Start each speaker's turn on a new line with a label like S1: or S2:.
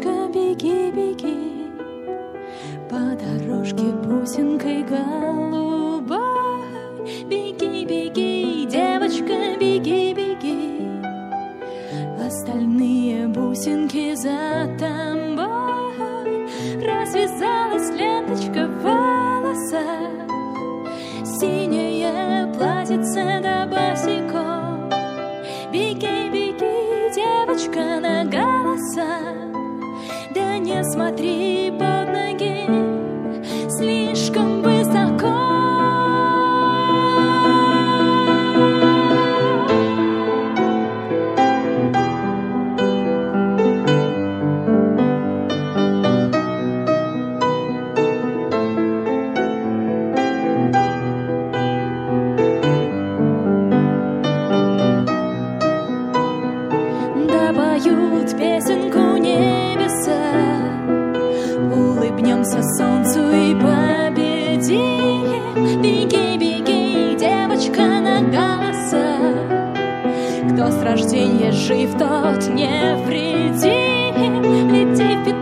S1: Девочка, беги, беги по дорожке бусинкой голубой. Беги, беги, девочка, беги, беги. Остальные бусинки за тобой. Развязалась ленточка в волосах, синее платьице до босиков. Беги, беги, девочка, на голоса. Да не смотри под ноги слишком высоко. Поют песенку небеса, улыбнемся солнцу и победим. Беги, беги, девочка, на голоса. Кто с рождения жив, тот невредим. Лети в